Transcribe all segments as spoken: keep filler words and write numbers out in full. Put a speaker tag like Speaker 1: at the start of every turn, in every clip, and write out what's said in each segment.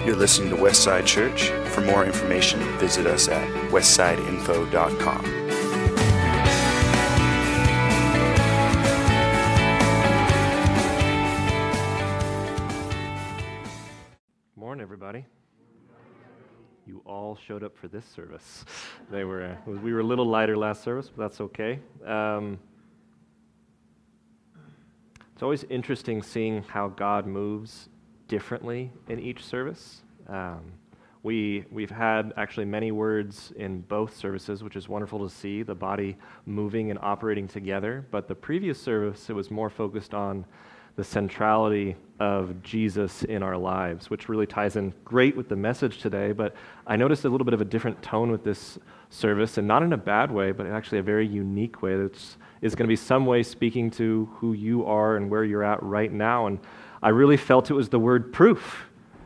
Speaker 1: You're listening to Westside Church. For more information, visit us at westside info dot com.
Speaker 2: Morning, everybody. You all showed up for this service. They were uh, we were a little lighter last service, but that's okay. Um, it's always interesting seeing how God moves differently in each service. Um, we we've had actually many words in both services, which is wonderful to see the body moving and operating together. But the previous service, it was more focused on the centrality of Jesus in our lives, which really ties in great with the message today. But I noticed a little bit of a different tone with this service, and not in a bad way, but actually a very unique way that is going to be some way speaking to who you are and where you're at right now. And I really felt it was the word proof.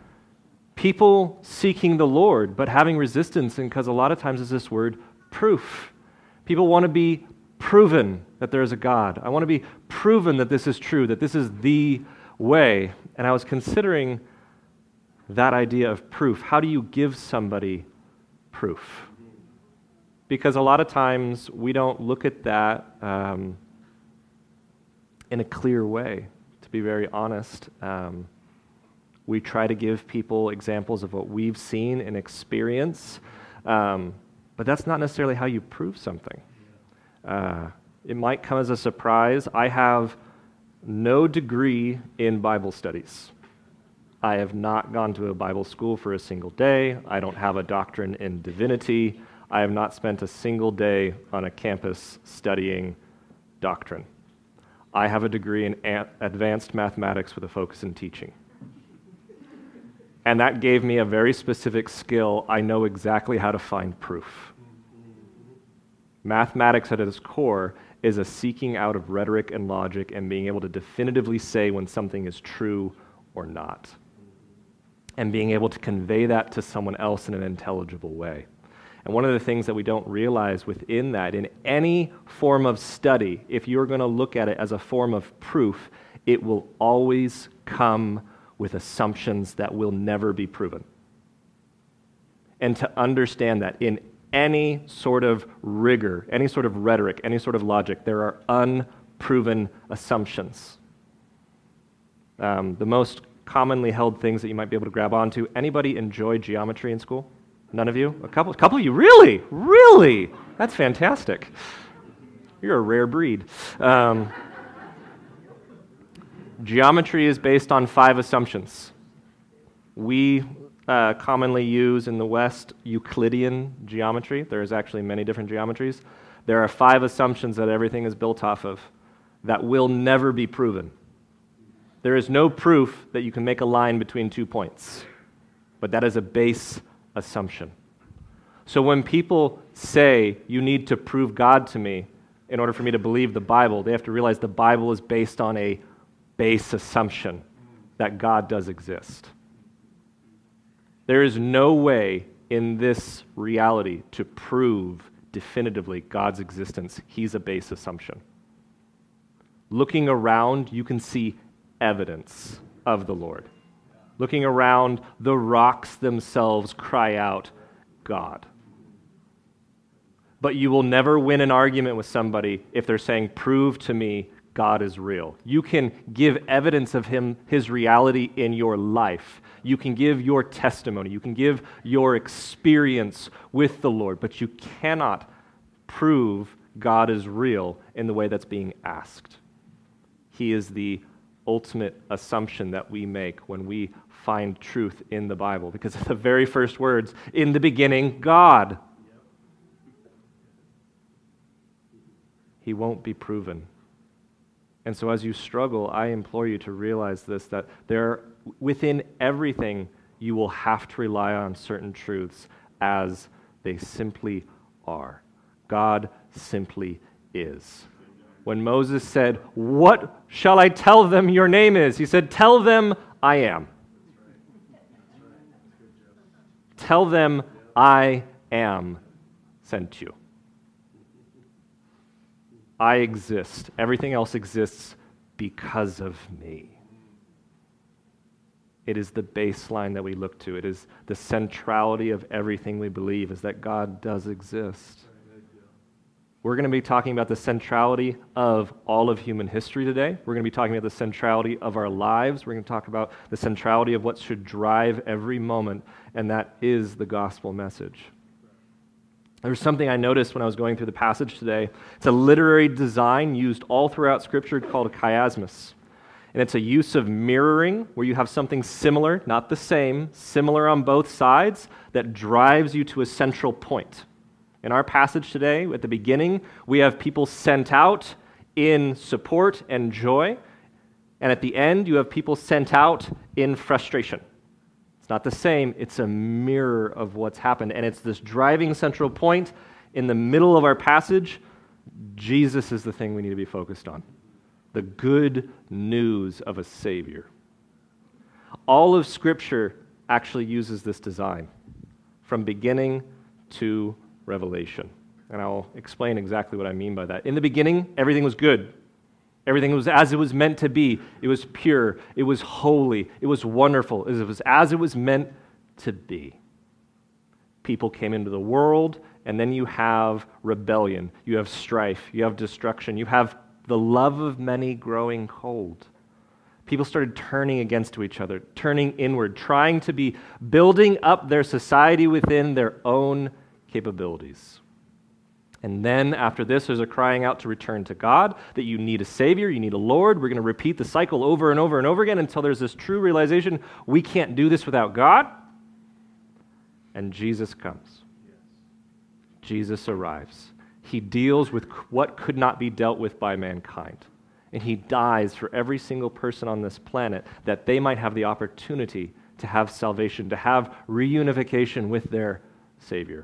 Speaker 2: People seeking the Lord, but having resistance, and because a lot of times it's this word proof. People want to be proven that there is a God. I want to be proven that this is true, that this is the way. And I was considering that idea of proof. How do you give somebody proof? Because a lot of times we don't look at that um, in a clear way, to be very honest. Um, we try to give people examples of what we've seen and experienced, um, but that's not necessarily how you prove something. Uh, it might come as a surprise. I have no degree in Bible studies. I have not gone to a Bible school for a single day. I don't have a doctorate in divinity. I have not spent a single day on a campus studying doctrine. I have a degree in a- advanced mathematics with a focus in teaching. And that gave me a very specific skill. I know exactly how to find proof. Mathematics at its core is a seeking out of rhetoric and logic and being able to definitively say when something is true or not, and being able to convey that to someone else in an intelligible way. And one of the things that we don't realize within that, in any form of study, if you're going to look at it as a form of proof, it will always come with assumptions that will never be proven. And to understand that in any sort of rigor, any sort of rhetoric, any sort of logic, there are unproven assumptions. Um, the most commonly held things that you might be able to grab onto. Anybody enjoy geometry in school? None of you? A couple, a couple of you? Really? Really? That's fantastic. You're a rare breed. Um, geometry is based on five assumptions. We Uh, commonly use in the West Euclidean geometry. There's actually many different geometries. There are five assumptions that everything is built off of that will never be proven. There is no proof that you can make a line between two points, but that is a base assumption. So when people say, you need to prove God to me in order for me to believe the Bible, they have to realize the Bible is based on a base assumption that God does exist. There is no way in this reality to prove definitively God's existence. He's a base assumption. Looking around, you can see evidence of the Lord. Looking around, the rocks themselves cry out, God. But you will never win an argument with somebody if they're saying, prove to me God is real. You can give evidence of Him, His reality in your life. You can give your testimony. You can give your experience with the Lord, but you cannot prove God is real in the way that's being asked. He is the ultimate assumption that we make when we find truth in the Bible, because of the very first words, in the beginning, God. He won't be proven. And so as you struggle, I implore you to realize this, that there, within everything, you will have to rely on certain truths as they simply are. God simply is. When Moses said, what shall I tell them your name is? He said, tell them I am. Tell them I am sent you. I exist. Everything else exists because of me. It is the baseline that we look to. It is the centrality of everything we believe, is that God does exist. We're going to be talking about the centrality of all of human history today. We're going to be talking about the centrality of our lives. We're going to talk about the centrality of what should drive every moment, and that is the gospel message. There's something I noticed when I was going through the passage today. It's a literary design used all throughout Scripture called a chiasmus. And it's a use of mirroring, where you have something similar, not the same, similar on both sides, that drives you to a central point. In our passage today, at the beginning, we have people sent out in support and joy, and at the end, you have people sent out in frustration. It's not the same, it's a mirror of what's happened, and it's this driving central point in the middle of our passage. Jesus is the thing we need to be focused on. The good news of a Savior. All of Scripture actually uses this design, from beginning to Revelation. And I'll explain exactly what I mean by that. In the beginning, everything was good. Everything was as it was meant to be. It was pure. It was holy. It was wonderful. It was as it was meant to be. People came into the world, and then you have rebellion. You have strife. You have destruction. You have the love of many growing cold. People started turning against each other, turning inward, trying to be building up their society within their own capabilities. And then after this, there's a crying out to return to God, that you need a Savior, you need a Lord. We're going to repeat the cycle over and over and over again until there's this true realization, we can't do this without God. And Jesus comes. Jesus arrives. He deals with what could not be dealt with by mankind. And he dies for every single person on this planet that they might have the opportunity to have salvation, to have reunification with their Savior.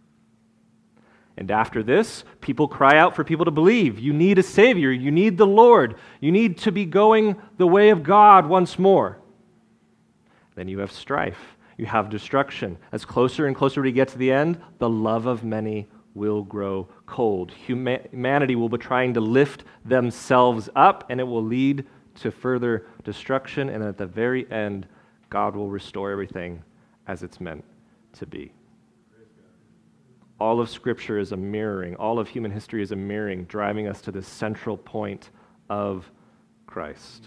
Speaker 2: And after this, people cry out for people to believe. You need a Savior. You need the Lord. You need to be going the way of God once more. Then you have strife. You have destruction. As closer and closer we get to the end, the love of many will grow cold. Humanity will be trying to lift themselves up, and it will lead to further destruction. And at the very end, God will restore everything as it's meant to be. All of Scripture is a mirroring. All of human history is a mirroring, driving us to this central point of Christ.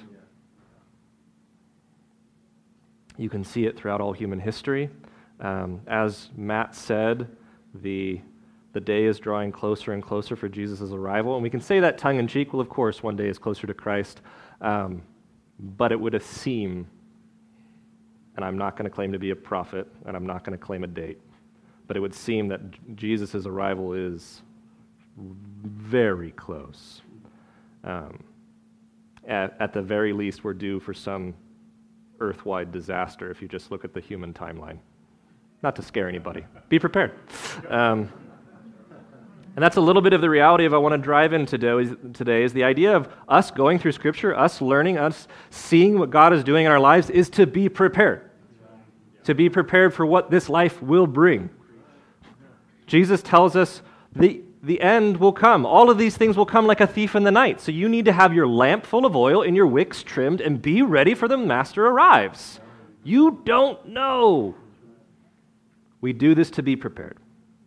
Speaker 2: You can see it throughout all human history. Um, as Matt said, the, the day is drawing closer and closer for Jesus' arrival. And we can say that tongue-in-cheek. Well, of course, one day is closer to Christ. Um, but it would seem, and I'm not going to claim to be a prophet, and I'm not going to claim a date, but it would seem that Jesus' arrival is very close. Um, at, at the very least, we're due for some earth-wide disaster if you just look at the human timeline. Not to scare anybody. Be prepared. Um, and that's a little bit of the reality of I want to drive in today, today is the idea of us going through Scripture, us learning, us seeing what God is doing in our lives is to be prepared. To be prepared for what this life will bring. Jesus tells us the, the end will come. All of these things will come like a thief in the night. So you need to have your lamp full of oil and your wicks trimmed and be ready for the master arrives. You don't know. We do this to be prepared.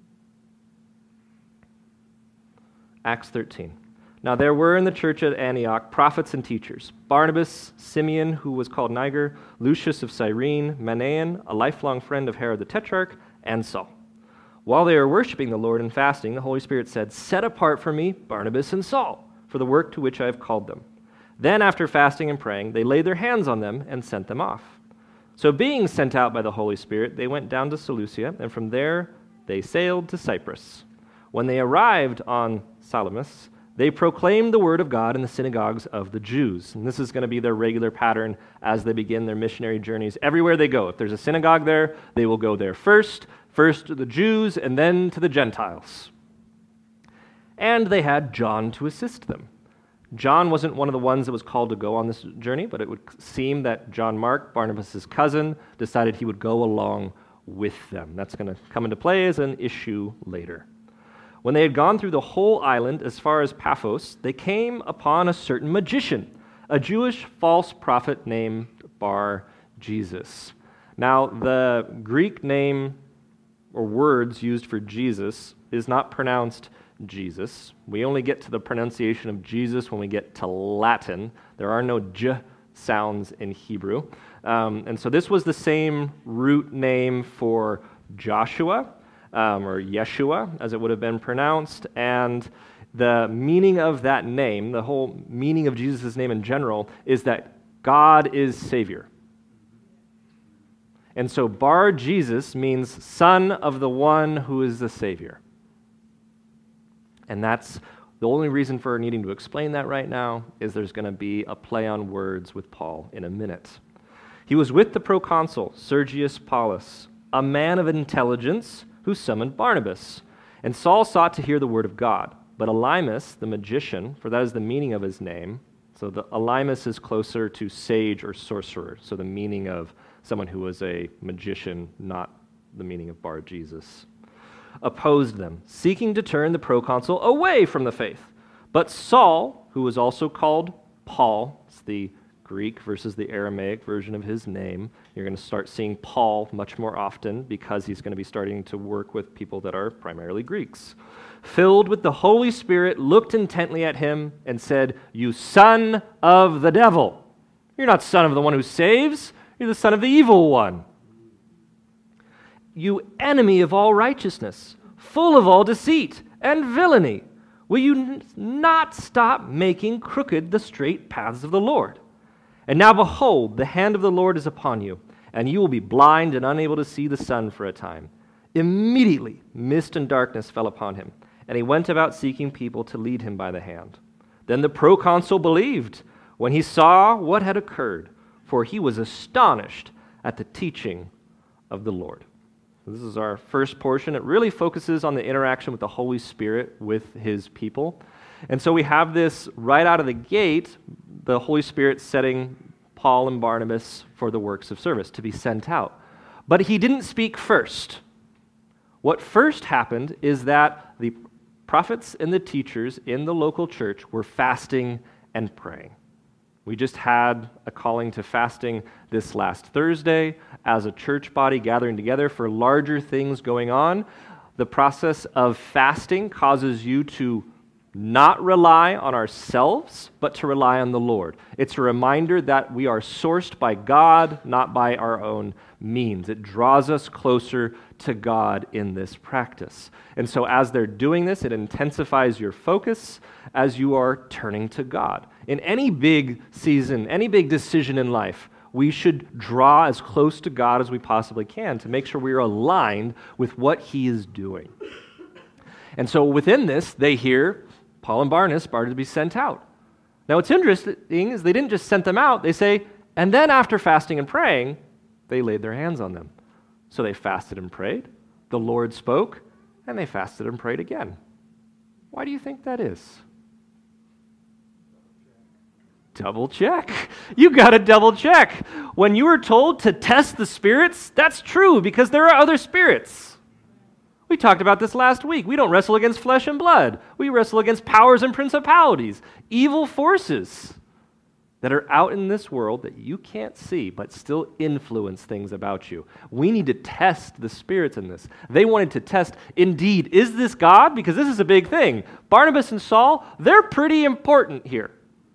Speaker 2: Acts thirteen. Now there were in the church at Antioch prophets and teachers, Barnabas, Simeon, who was called Niger, Lucius of Cyrene, Manaen, a lifelong friend of Herod the Tetrarch, and Saul. While they were worshiping the Lord and fasting, the Holy Spirit said, "Set apart for me Barnabas and Saul for the work to which I have called them." Then after fasting and praying, they laid their hands on them and sent them off. So being sent out by the Holy Spirit, they went down to Seleucia, and from there they sailed to Cyprus. When they arrived on Salamis, they proclaimed the word of God in the synagogues of the Jews. And this is going to be their regular pattern as they begin their missionary journeys. Everywhere they go, if there's a synagogue there, they will go there first, first to the Jews and then to the Gentiles. And they had John to assist them. John wasn't one of the ones that was called to go on this journey, but it would seem that John Mark, Barnabas' cousin, decided he would go along with them. That's going to come into play as an issue later. When they had gone through the whole island as far as Paphos, they came upon a certain magician, a Jewish false prophet named Bar Jesus. Now, the Greek name or words used for Jesus is not pronounced Jesus. We only get to the pronunciation of Jesus when we get to Latin. There are no j sounds in Hebrew. Um, and so this was the same root name for Joshua, um, or Yeshua, as it would have been pronounced. And the meaning of that name, the whole meaning of Jesus' name in general, is that God is Savior. And so Bar Jesus means son of the one who is the Savior. And that's the only reason for needing to explain that right now is there's going to be a play on words with Paul in a minute. He was with the proconsul, Sergius Paulus, a man of intelligence who summoned Barnabas. And Saul sought to hear the word of God. But Elymas, the magician, for that is the meaning of his name, so the Elymas is closer to sage or sorcerer, so the meaning of someone who was a magician, not the meaning of Bar Jesus, opposed them, seeking to turn the proconsul away from the faith. But Saul, who was also called Paul, it's the Greek versus the Aramaic version of his name. You're going to start seeing Paul much more often because he's going to be starting to work with people that are primarily Greeks. Filled with the Holy Spirit, looked intently at him and said, "You son of the devil. You're not son of the one who saves. You're the son of the evil one. You enemy of all righteousness, full of all deceit and villainy, will you not stop making crooked the straight paths of the Lord? And now behold, the hand of the Lord is upon you, and you will be blind and unable to see the sun for a time." Immediately mist and darkness fell upon him, and he went about seeking people to lead him by the hand. Then the proconsul believed when he saw what had occurred, for he was astonished at the teaching of the Lord. This is our first portion. It really focuses on the interaction with the Holy Spirit with his people. And so we have this right out of the gate, the Holy Spirit setting Paul and Barnabas for the works of service, to be sent out. But he didn't speak first. What first happened is that the prophets and the teachers in the local church were fasting and praying. We just had a calling to fasting this last Thursday as a church body gathering together for larger things going on. The process of fasting causes you to not rely on ourselves, but to rely on the Lord. It's a reminder that we are sourced by God, not by our own means. It draws us closer to God in this practice. And so as they're doing this, it intensifies your focus as you are turning to God. In any big season, any big decision in life, we should draw as close to God as we possibly can to make sure we are aligned with what He is doing. And so within this, they hear Paul and Barnabas are to be sent out. Now what's interesting is they didn't just send them out, they say, and then after fasting and praying, they laid their hands on them. So they fasted and prayed, the Lord spoke, and they fasted and prayed again. Why do you think that is? Double check. You got to double check. When you were told to test the spirits, that's true because there are other spirits. We talked about this last week. We don't wrestle against flesh and blood. We wrestle against powers and principalities, evil forces that are out in this world that you can't see but still influence things about you. We need to test the spirits in this. They wanted to test, indeed, is this God? Because this is a big thing. Barnabas and Saul, they're pretty important here.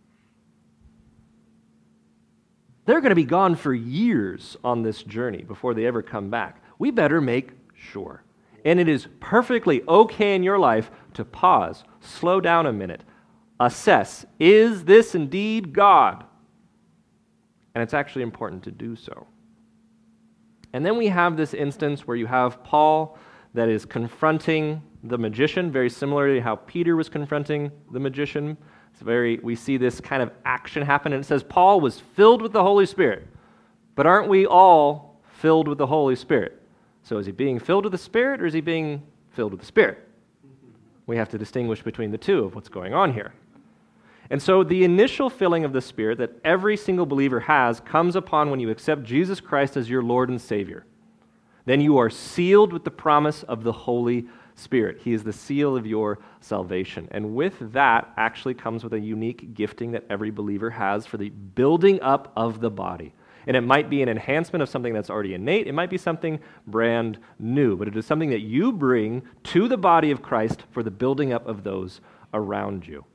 Speaker 2: They're going to be gone for years on this journey before they ever come back. We better make sure. And it is perfectly okay in your life to pause, slow down a minute, assess, is this indeed God? And it's actually important to do so. And then we have this instance where you have Paul that is confronting the magician, very similar to how Peter was confronting the magician. It's very, we see this kind of action happen, and it says Paul was filled with the Holy Spirit. But aren't we all filled with the Holy Spirit? So is he being filled with the Spirit, or is he being filled with the Spirit? We have to distinguish between the two of what's going on here. And so the initial filling of the Spirit that every single believer has comes upon when you accept Jesus Christ as your Lord and Savior. Then you are sealed with the promise of the Holy Spirit. He is the seal of your salvation. And with that actually comes with a unique gifting that every believer has for the building up of the body. And it might be an enhancement of something that's already innate. It might be something brand new. But it is something that you bring to the body of Christ for the building up of those around you.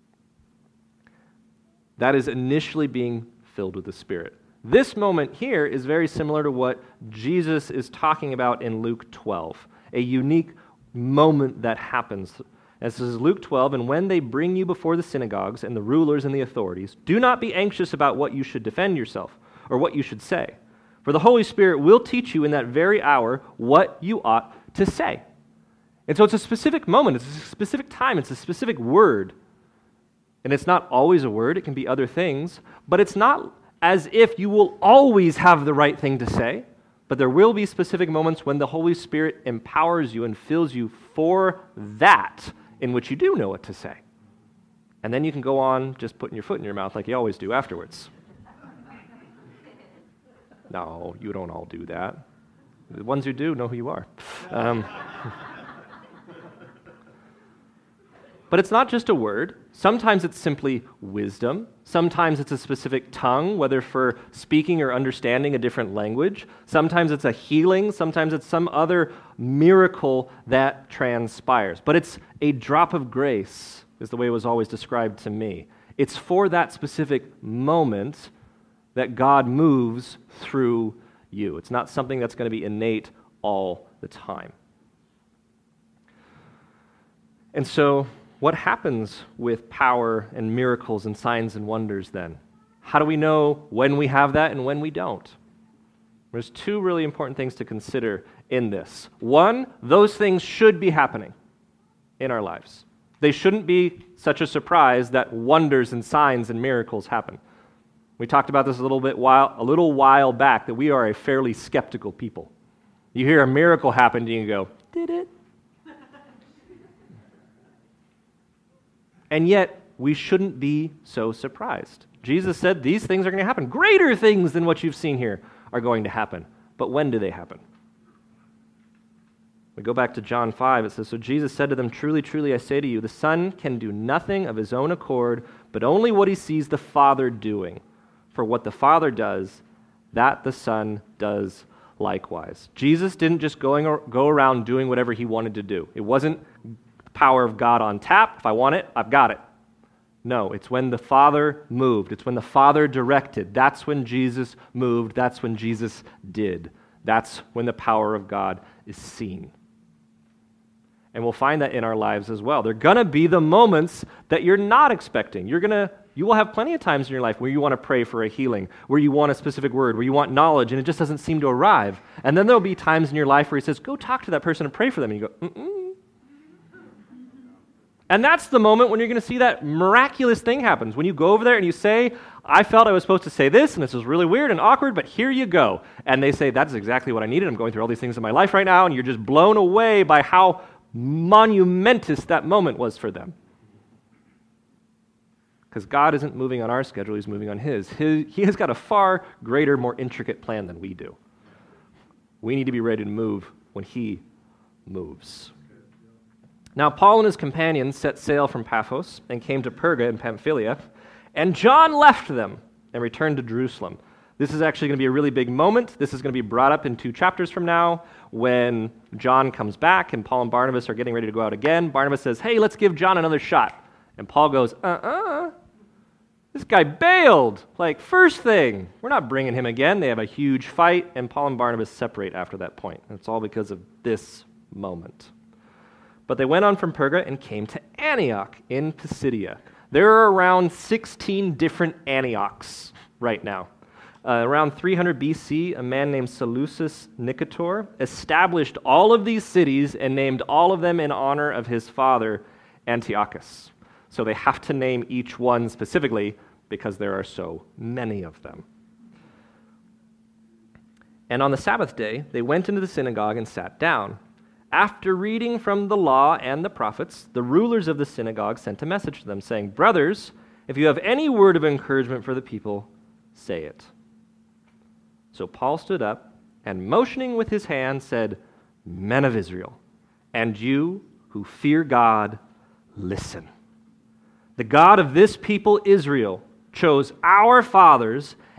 Speaker 2: That is initially being filled with the Spirit. This moment here is very similar to what Jesus is talking about in Luke twelve, a unique moment that happens. This is Luke twelve, and when they bring you before the synagogues and the rulers and the authorities, do not be anxious about what you should defend yourself or what you should say. For the Holy Spirit will teach you in that very hour what you ought to say. And so it's a specific moment, it's a specific time, it's a specific word. And it's not always a word, it can be other things, but it's not as if you will always have the right thing to say, but there will be specific moments when the Holy Spirit empowers you and fills you for that in which you do know what to say. And then you can go on just putting your foot in your mouth like you always do afterwards. No, you don't all do that. The ones who do know who you are. Um, But it's not just a word. Sometimes it's simply wisdom. Sometimes it's a specific tongue, whether for speaking or understanding a different language. Sometimes it's a healing. Sometimes it's some other miracle that transpires. But it's a drop of grace, is the way it was always described to me. It's for that specific moment that God moves through you. It's not something that's going to be innate all the time. And so, what happens with power and miracles and signs and wonders then? How do we know when we have that and when we don't? There's two really important things to consider in this. One, those things should be happening in our lives. They shouldn't be such a surprise that wonders and signs and miracles happen. We talked about this a little bit while, a little while back, that we are a fairly skeptical people. You hear a miracle happen and you go, did it? And yet, we shouldn't be so surprised. Jesus said these things are going to happen. Greater things than what you've seen here are going to happen. But when do they happen? We go back to John five. It says, so Jesus said to them, truly, truly, I say to you, the Son can do nothing of his own accord, but only what he sees the Father doing. For what the Father does, that the Son does likewise. Jesus didn't just going or, go around doing whatever he wanted to do. It wasn't power of God on tap. If I want it, I've got it. No, it's when the Father moved. It's when the Father directed. That's when Jesus moved. That's when Jesus did. That's when the power of God is seen. And we'll find that in our lives as well. There are going to be the moments that you're not expecting. You're going to, you will have plenty of times in your life where you want to pray for a healing, where you want a specific word, where you want knowledge, and it just doesn't seem to arrive. And then there'll be times in your life where he says, go talk to that person and pray for them. And you go, mm-mm. And that's the moment when you're going to see that miraculous thing happens. When you go over there and you say, I felt I was supposed to say this, and this is really weird and awkward, but here you go. And they say, that's exactly what I needed. I'm going through all these things in my life right now, and you're just blown away by how monumentous that moment was for them. Because God isn't moving on our schedule, he's moving on his. his. He has got a far greater, more intricate plan than we do. We need to be ready to move when he moves. Now, Paul and his companions set sail from Paphos and came to Perga in Pamphylia, and John left them and returned to Jerusalem. This is actually going to be a really big moment. This is going to be brought up in two chapters from now when John comes back and Paul and Barnabas are getting ready to go out again. Barnabas says, hey, let's give John another shot. And Paul goes, uh-uh, this guy bailed. Like, first thing, we're not bringing him again. They have a huge fight, and Paul and Barnabas separate after that point. And it's all because of this moment. But they went on from Perga and came to Antioch in Pisidia. There are around sixteen different Antiochs right now. Uh, around three hundred B C, a man named Seleucus Nicator established all of these cities and named all of them in honor of his father, Antiochus. So they have to name each one specifically because there are so many of them. And on the Sabbath day, they went into the synagogue and sat down. After reading from the law and the prophets, the rulers of the synagogue sent a message to them, saying, brothers, if you have any word of encouragement for the people, say it. So Paul stood up and, motioning with his hand, said, men of Israel, and you who fear God, listen. The God of this people, Israel, chose our fathers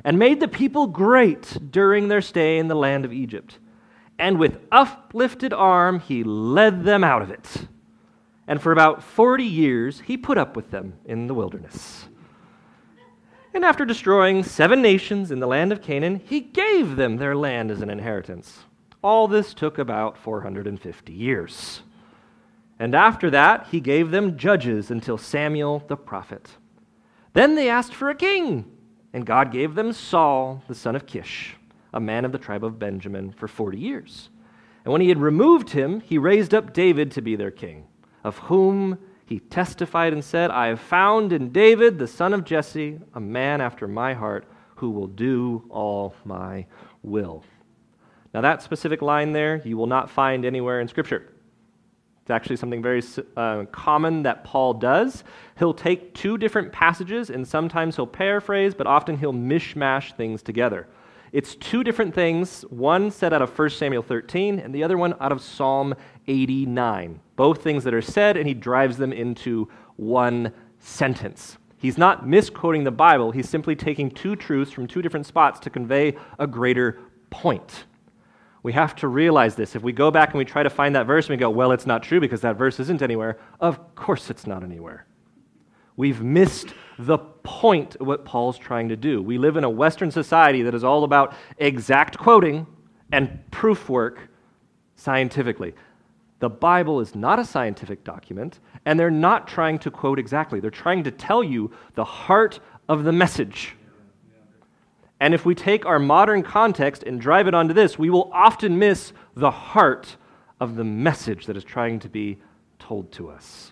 Speaker 2: and made the people great during their stay in the land of Egypt. And with uplifted arm he led them out of it. And for about forty years he put up with them in the wilderness. And after destroying seven nations in the land of Canaan, he gave them their land as an inheritance. All this took about four hundred fifty years. And after that, he gave them judges until Samuel the prophet. Then they asked for a king, and God gave them Saul, the son of Kish, a man of the tribe of Benjamin, for forty years. And when he had removed him, he raised up David to be their king, of whom he testified and said, I have found in David, the son of Jesse, a man after my heart, who will do all my will. Now that specific line there, you will not find anywhere in Scripture. It's actually something very uh, common that Paul does. He'll take two different passages, and sometimes he'll paraphrase, but often he'll mishmash things together. It's two different things, one said out of First Samuel thirteen, and the other one out of Psalm eighty-nine. Both things that are said, and he drives them into one sentence. He's not misquoting the Bible, he's simply taking two truths from two different spots to convey a greater point. We have to realize this. If we go back and we try to find that verse and we go, well, it's not true because that verse isn't anywhere, of course it's not anywhere. We've missed the point of what Paul's trying to do. We live in a Western society that is all about exact quoting and proof work scientifically. The Bible is not a scientific document, and they're not trying to quote exactly. They're trying to tell you the heart of the message. And if we take our modern context and drive it onto this, we will often miss the heart of the message that is trying to be told to us.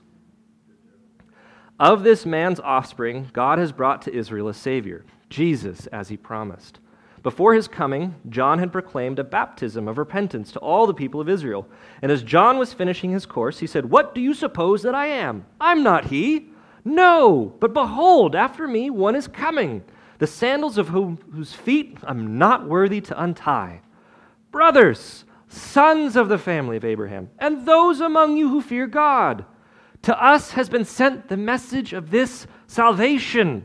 Speaker 2: Of this man's offspring, God has brought to Israel a Savior, Jesus, as he promised. Before his coming, John had proclaimed a baptism of repentance to all the people of Israel. And as John was finishing his course, he said, What do you suppose that I am? I'm not he. No, but behold, after me one is coming, the sandals of whom, whose feet I'm not worthy to untie. Brothers, sons of the family of Abraham, and those among you who fear God, to us has been sent the message of this salvation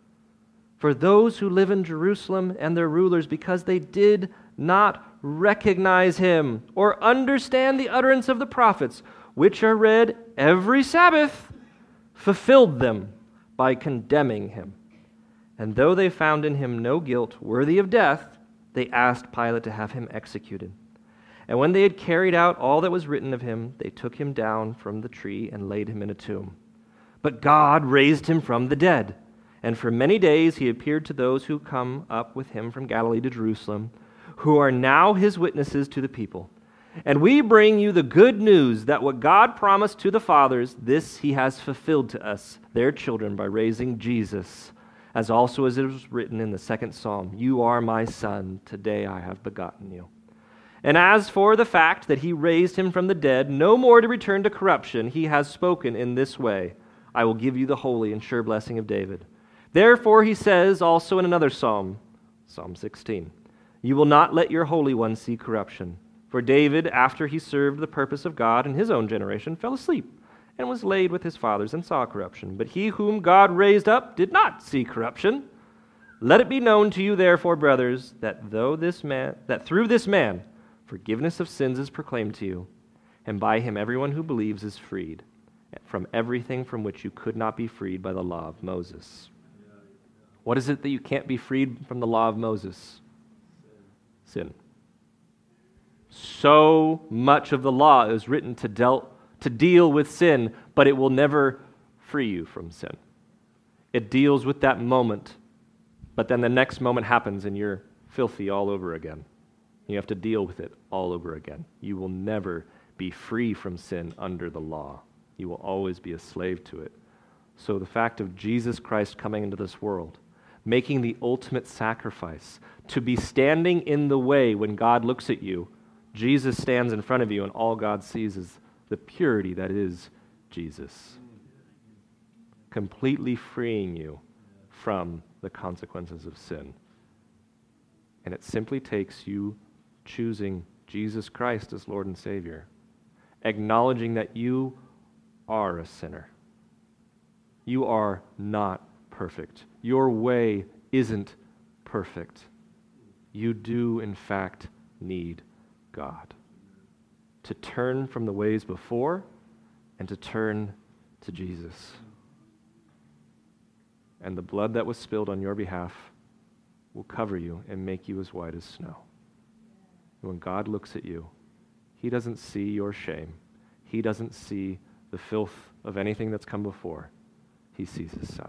Speaker 2: for those who live in Jerusalem and their rulers, because they did not recognize him or understand the utterance of the prophets, which are read every Sabbath, fulfilled them by condemning him. And though they found in him no guilt worthy of death, they asked Pilate to have him executed. And when they had carried out all that was written of him, they took him down from the tree and laid him in a tomb. But God raised him from the dead, and for many days he appeared to those who come up with him from Galilee to Jerusalem, who are now his witnesses to the people. And we bring you the good news that what God promised to the fathers, this he has fulfilled to us, their children, by raising Jesus, as also as it was written in the second psalm, You are my son, today I have begotten you. And as for the fact that he raised him from the dead, no more to return to corruption, he has spoken in this way, I will give you the holy and sure blessing of David. Therefore he says also in another psalm, Psalm sixteen, You will not let your Holy One see corruption. For David, after he served the purpose of God in his own generation, fell asleep, and was laid with his fathers and saw corruption. But he whom God raised up did not see corruption. Let it be known to you, therefore, brothers, that though this man, that through this man forgiveness of sins is proclaimed to you, and by him everyone who believes is freed from everything from which you could not be freed by the law of Moses. What is it that you can't be freed from the law of Moses? Sin. So much of the law is written to dealt to deal with sin, but it will never free you from sin. It deals with that moment, but then the next moment happens and you're filthy all over again. You have to deal with it all over again. You will never be free from sin under the law. You will always be a slave to it. So the fact of Jesus Christ coming into this world, making the ultimate sacrifice, to be standing in the way when God looks at you, Jesus stands in front of you and all God sees is the purity that is Jesus, completely freeing you from the consequences of sin. And it simply takes you choosing Jesus Christ as Lord and Savior, acknowledging that you are a sinner. You are not perfect. Your way isn't perfect. You do, in fact, need God. To turn from the ways before and to turn to Jesus. And the blood that was spilled on your behalf will cover you and make you as white as snow. And when God looks at you, he doesn't see your shame. He doesn't see the filth of anything that's come before. He sees his Son.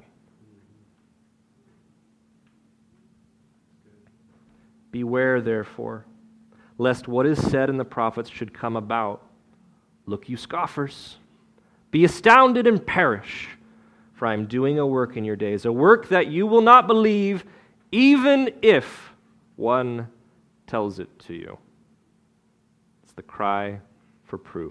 Speaker 2: Beware, therefore, lest what is said in the prophets should come about. Look, you scoffers, be astounded and perish, for I am doing a work in your days, a work that you will not believe, even if one tells it to you. It's the cry for proof.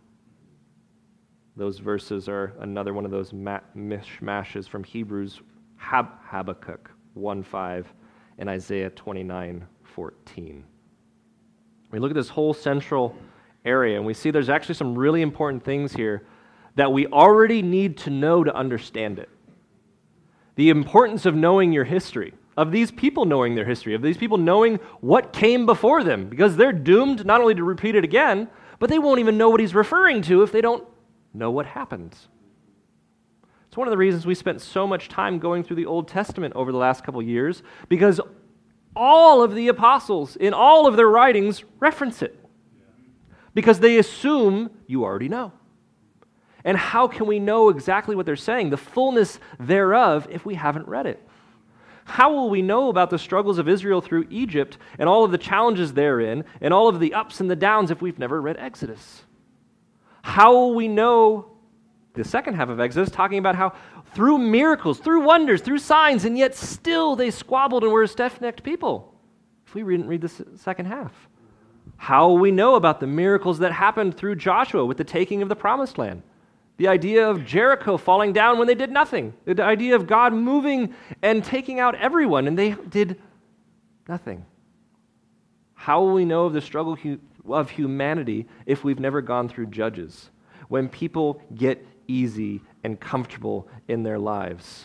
Speaker 2: Those verses are another one of those mishmashes from Hebrews, Hab- Habakkuk one five and Isaiah twenty-nine fourteen. We look at this whole central area and we see there's actually some really important things here that we already need to know to understand it. The importance of knowing your history, of these people knowing their history, of these people knowing what came before them, because they're doomed not only to repeat it again, but they won't even know what he's referring to if they don't know what happened. It's one of the reasons we spent so much time going through the Old Testament over the last couple years, because all of the apostles in all of their writings reference it. Because they assume you already know. And how can we know exactly what they're saying, the fullness thereof, if we haven't read it? How will we know about the struggles of Israel through Egypt and all of the challenges therein and all of the ups and the downs if we've never read Exodus? How will we know the second half of Exodus, talking about how through miracles, through wonders, through signs, and yet still they squabbled and were a stiff-necked people, if we didn't read the second half? How will we know about the miracles that happened through Joshua with the taking of the promised land? The idea of Jericho falling down when they did nothing. The idea of God moving and taking out everyone, and they did nothing. How will we know of the struggle of humanity if we've never gone through Judges? When people get easy and comfortable in their lives,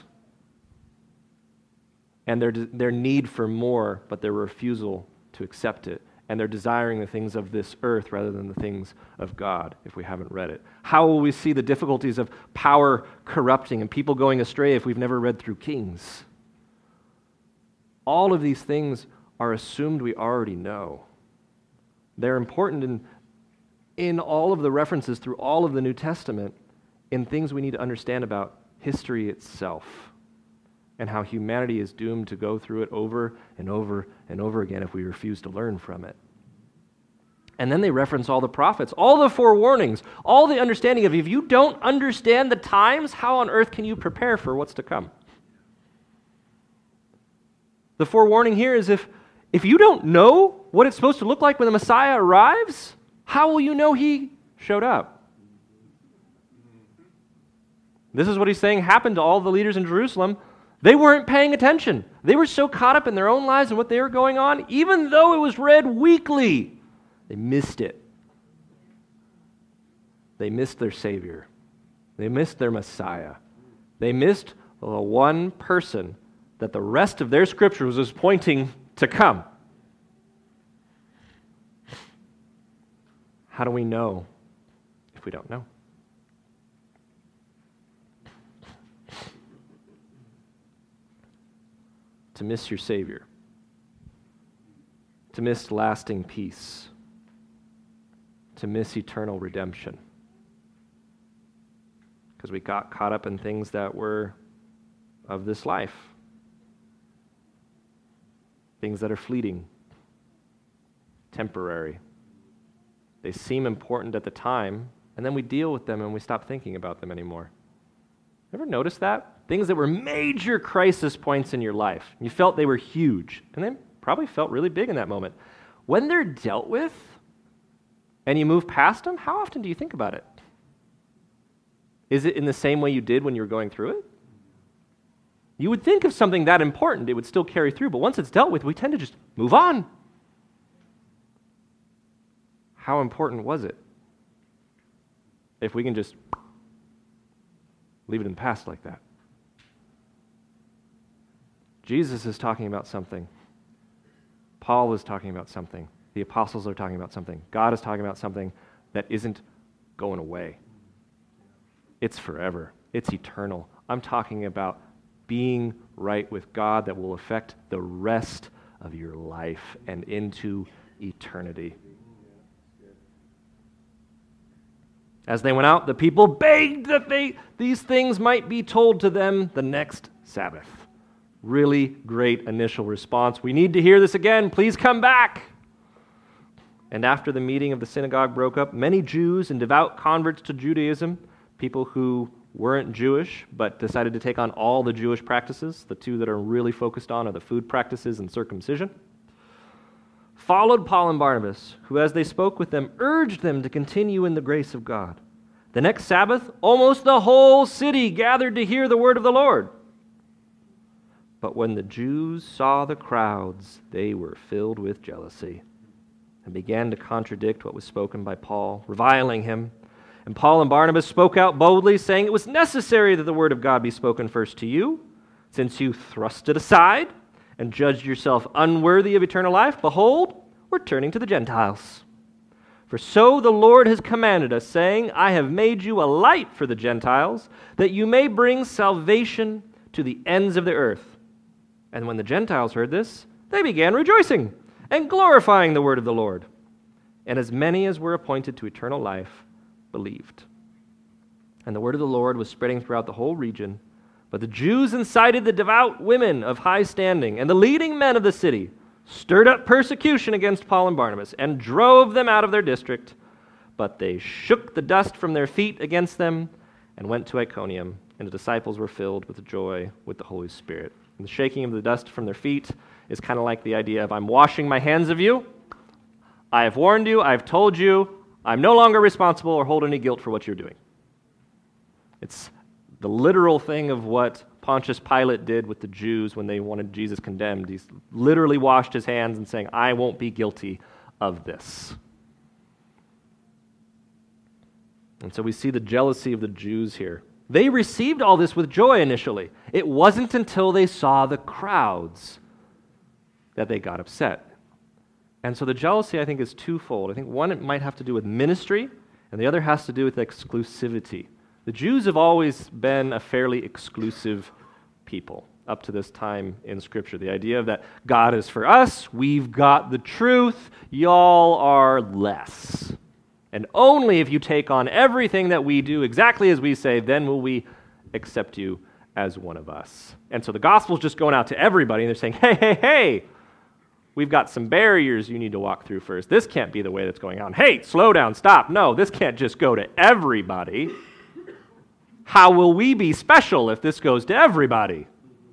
Speaker 2: and their, their need for more, but their refusal to accept it, and they're desiring the things of this earth rather than the things of God, if we haven't read it. How will we see the difficulties of power corrupting and people going astray if we've never read through Kings? All of these things are assumed we already know. They're important in, in all of the references through all of the New Testament in things we need to understand about history itself and how humanity is doomed to go through it over and over and over again if we refuse to learn from it. And then they reference all the prophets, all the forewarnings, all the understanding of if you don't understand the times, how on earth can you prepare for what's to come? The forewarning here is if, if you don't know what it's supposed to look like when the Messiah arrives, how will you know he showed up? This is what he's saying happened to all the leaders in Jerusalem. They weren't paying attention. They were so caught up in their own lives and what they were going on, even though it was read weekly, they missed it. They missed their Savior. They missed their Messiah. They missed the one person that the rest of their scriptures was pointing to come. How do we know if we don't know? To miss your Savior, to miss lasting peace, to miss eternal redemption. Because we got caught up in things that were of this life, things that are fleeting, temporary. They seem important at the time, and then we deal with them and we stop thinking about them anymore. Ever notice that? Things that were major crisis points in your life. You felt they were huge, and they probably felt really big in that moment. When they're dealt with, and you move past them, how often do you think about it? Is it in the same way you did when you were going through it? You would think of something that important, it would still carry through, but once it's dealt with, we tend to just move on. How important was it? If we can just leave it in the past like that. Jesus is talking about something. Paul is talking about something. The apostles are talking about something. God is talking about something that isn't going away. It's forever. It's eternal. I'm talking about being right with God that will affect the rest of your life and into eternity. As they went out, the people begged that they, these things might be told to them the next Sabbath. Really great initial response. We need to hear this again. Please come back. And after the meeting of the synagogue broke up, many Jews and devout converts to Judaism, people who weren't Jewish but decided to take on all the Jewish practices, the two that are really focused on are the food practices and circumcision, followed Paul and Barnabas, who, as they spoke with them, urged them to continue in the grace of God. The next Sabbath, almost the whole city gathered to hear the word of the Lord. But when the Jews saw the crowds, they were filled with jealousy and began to contradict what was spoken by Paul, reviling him. And Paul and Barnabas spoke out boldly, saying, "It was necessary that the word of God be spoken first to you, since you thrust it aside and judged yourself unworthy of eternal life. Behold, we're turning to the Gentiles. For so the Lord has commanded us, saying, I have made you a light for the Gentiles, that you may bring salvation to the ends of the earth." And when the Gentiles heard this, they began rejoicing and glorifying the word of the Lord. And as many as were appointed to eternal life believed. And the word of the Lord was spreading throughout the whole region. But the Jews incited the devout women of high standing and the leading men of the city, stirred up persecution against Paul and Barnabas, and drove them out of their district. But they shook the dust from their feet against them and went to Iconium, and the disciples were filled with joy with the Holy Spirit. And the shaking of the dust from their feet is kind of like the idea of, I'm washing my hands of you. I have warned you. I have told you. I'm no longer responsible or hold any guilt for what you're doing. It's the literal thing of what Pontius Pilate did with the Jews when they wanted Jesus condemned. He's literally washed his hands and saying, I won't be guilty of this. And so we see the jealousy of the Jews here. They received all this with joy initially. It wasn't until they saw the crowds that they got upset. And so the jealousy, I think, is twofold. I think one, it might have to do with ministry, and the other has to do with exclusivity. The Jews have always been a fairly exclusive people up to this time in Scripture. The idea of that God is for us, we've got the truth, y'all are less. And only if you take on everything that we do exactly as we say, then will we accept you as one of us. And so the gospel's just going out to everybody, and they're saying, hey, hey, hey, we've got some barriers you need to walk through first. This can't be the way that's going on. Hey, slow down, stop. No, this can't just go to everybody. How will we be special if this goes to everybody?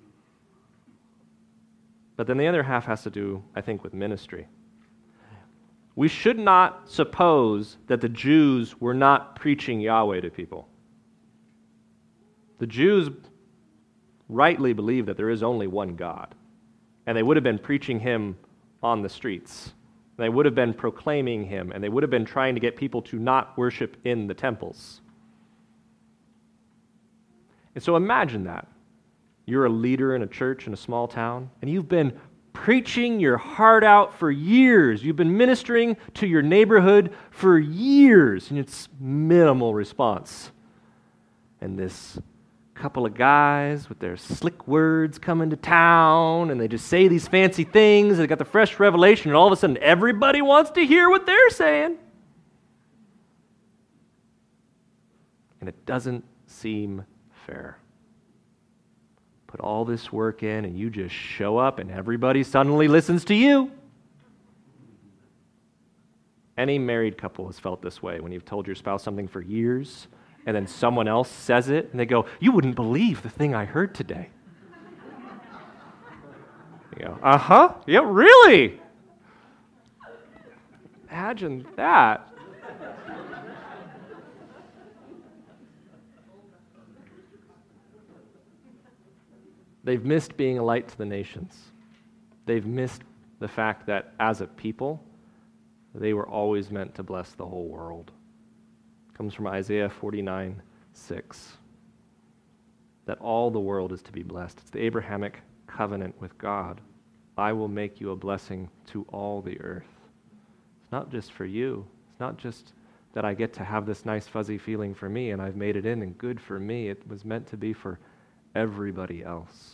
Speaker 2: But then the other half has to do, I think, with ministry. We should not suppose that the Jews were not preaching Yahweh to people. The Jews rightly believe that there is only one God, and they would have been preaching Him on the streets. They would have been proclaiming Him, and they would have been trying to get people to not worship in the temples. And so imagine that. You're a leader in a church in a small town, and you've been preaching your heart out for years. You've been ministering to your neighborhood for years, and it's minimal response. And this couple of guys with their slick words come into town, and they just say these fancy things, and they got the fresh revelation, and all of a sudden everybody wants to hear what they're saying. And it doesn't seem fair. Put all this work in, and you just show up, and everybody suddenly listens to you. Any married couple has felt this way when you've told your spouse something for years, and then someone else says it, and they go, you wouldn't believe the thing I heard today. You go, uh-huh, yeah, really? Imagine that. They've missed being a light to the nations. They've missed the fact that as a people, they were always meant to bless the whole world. It comes from Isaiah forty-nine six. That all the world is to be blessed. It's the Abrahamic covenant with God. I will make you a blessing to all the earth. It's not just for you. It's not just that I get to have this nice fuzzy feeling for me and I've made it in and good for me. It was meant to be for everybody else.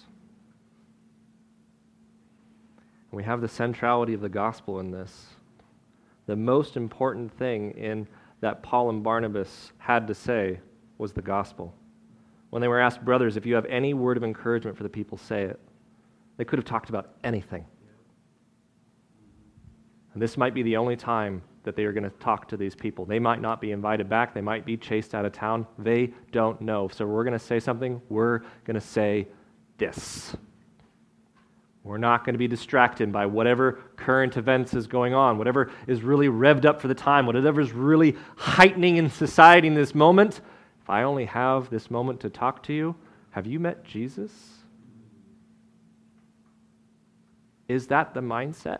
Speaker 2: We have the centrality of the gospel in this. The most important thing in that Paul and Barnabas had to say was the gospel. When they were asked, brothers, if you have any word of encouragement for the people, say it. They could have talked about anything. And this might be the only time that they are going to talk to these people. They might not be invited back. They might be chased out of town. They don't know. So we're going to say something. We're going to say this. We're not going to be distracted by whatever current events is going on, whatever is really revved up for the time, whatever is really heightening in society in this moment. If I only have this moment to talk to you, have you met Jesus? Is that the mindset?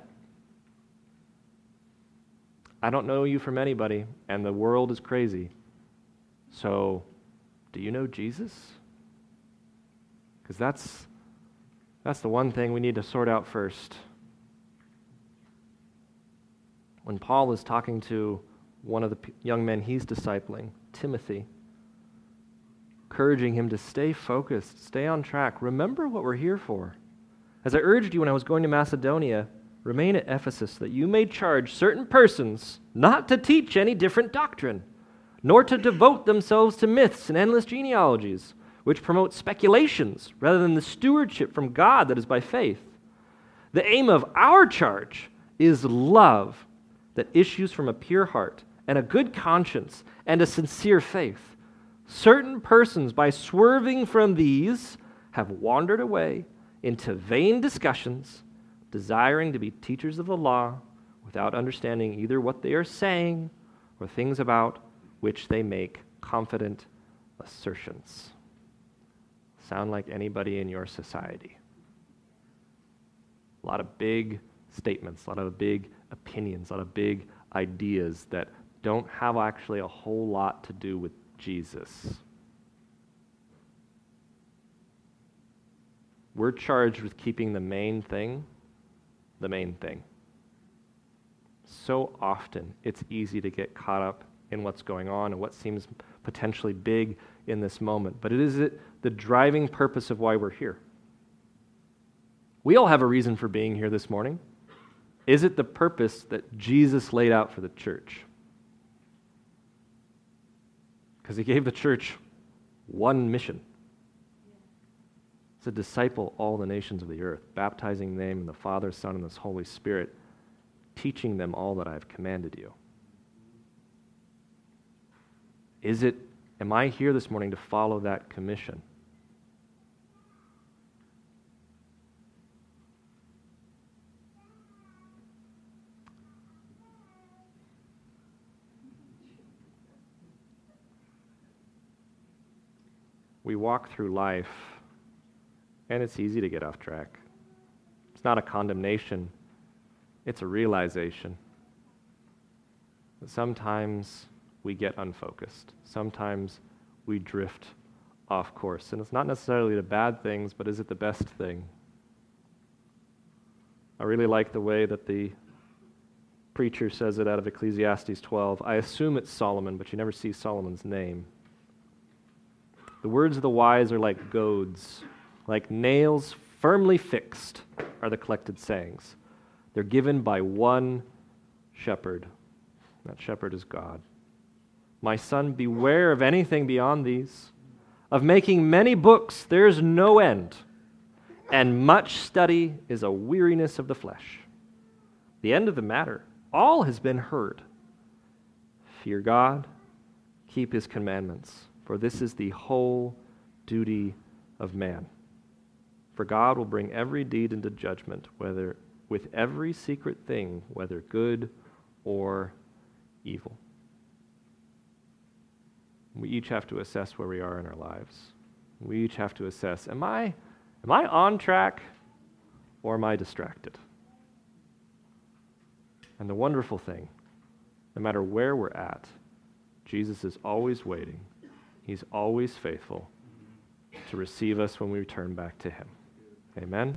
Speaker 2: I don't know you from anybody, and the world is crazy. So, do you know Jesus? Because that's that's the one thing we need to sort out first. When Paul is talking to one of the young men he's discipling, Timothy, encouraging him to stay focused, stay on track, remember what we're here for. As I urged you when I was going to Macedonia, remain at Ephesus, that you may charge certain persons not to teach any different doctrine, nor to devote themselves to myths and endless genealogies, which promote speculations rather than the stewardship from God that is by faith. The aim of our charge is love that issues from a pure heart and a good conscience and a sincere faith. Certain persons, by swerving from these, have wandered away into vain discussions, desiring to be teachers of the law without understanding either what they are saying or things about which they make confident assertions. Sound like anybody in your society? A lot of big statements, a lot of big opinions, a lot of big ideas that don't have actually a whole lot to do with Jesus. We're charged with keeping the main thing the main thing. So often, it's easy to get caught up in what's going on and what seems potentially big in this moment. But it is it the driving purpose of why we're here. We all have a reason for being here this morning. Is it the purpose that Jesus laid out for the church? Because he gave the church one mission. To disciple all the nations of the earth, baptizing them in the Father, Son, and the Holy Spirit, teaching them all that I have commanded you. Is it, am I here this morning to follow that commission? We walk through life, and it's easy to get off track. It's not a condemnation. It's a realization that sometimes we get unfocused. Sometimes we drift off course. And it's not necessarily the bad things, but is it the best thing? I really like the way that the preacher says it out of Ecclesiastes twelve. I assume it's Solomon, but you never see Solomon's name. The words of the wise are like goads. Like nails firmly fixed are the collected sayings. They're given by one shepherd. That shepherd is God. My son, beware of anything beyond these. Of making many books, there's no end. And much study is a weariness of the flesh. The end of the matter, all has been heard. Fear God, keep his commandments, for this is the whole duty of man. For God will bring every deed into judgment, whether with every secret thing, whether good or evil. We each have to assess where we are in our lives. We each have to assess, am I, am I on track or am I distracted? And the wonderful thing, no matter where we're at, Jesus is always waiting. He's always faithful to receive us when we return back to him. Amen.